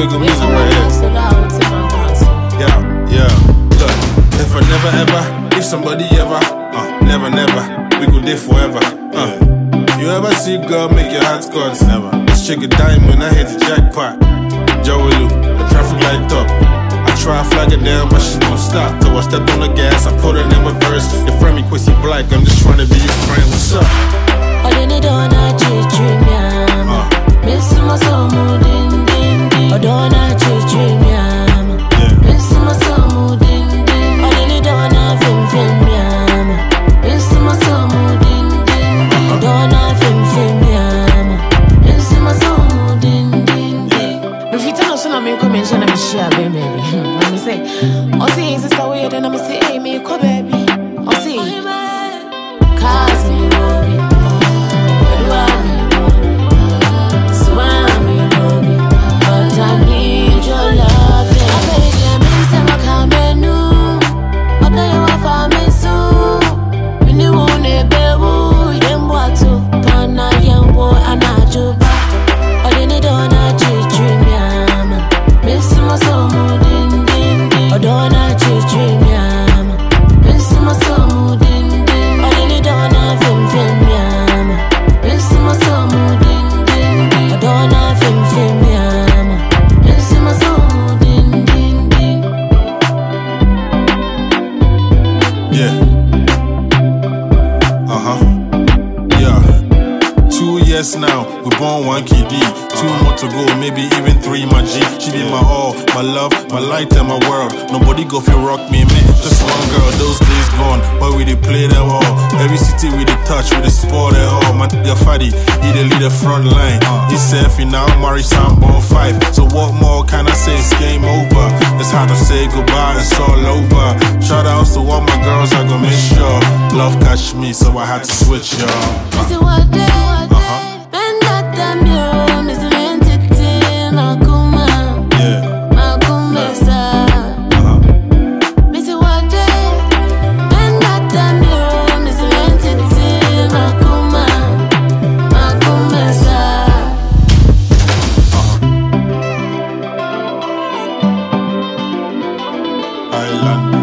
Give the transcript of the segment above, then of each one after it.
feel good music right here. Yeah. Look, if I never ever, if somebody ever, never, we go there forever. You ever see girl make your heart cut? Never. This chick a dime when I hit the jackpot. Joey, the traffic light up. I try flag it down, but she won't stop. So I step on the gas, I put her in reverse. Your friend me Quissy Black, I'm just trying to be your friend. What's up? I didn't know that you miss my soul, ding ding ding. I don't know you miss my soul, ding ding. I didn't know that film, miss my soul, ding ding ding. I don't know film, miss my soul, ding ding ding. If you tell us when I'm coming, I'm share, baby. Let me say, I'll see sister weird, and I'm say, hey, me come, baby. I'll see, cause me, baby. Now, we born one KD, 2 more to go, maybe even 3, my G. She be my all, my love, my light and my world. Nobody go feel rock me, man. Just one girl, those days gone, but we dey play them all. Every city we dey touch, we dey sport it all. My nigga Fadi, he dey lead the front line. He said if he now marry some born 5. So what more can I say? It's game over. It's hard to say goodbye, it's all over. Shout outs to all my girls, I gon' make sure love catch me, so I had to switch, y'all.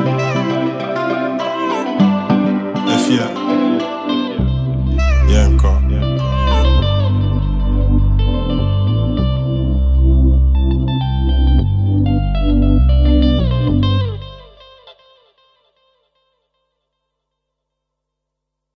Island. Yeah, encore.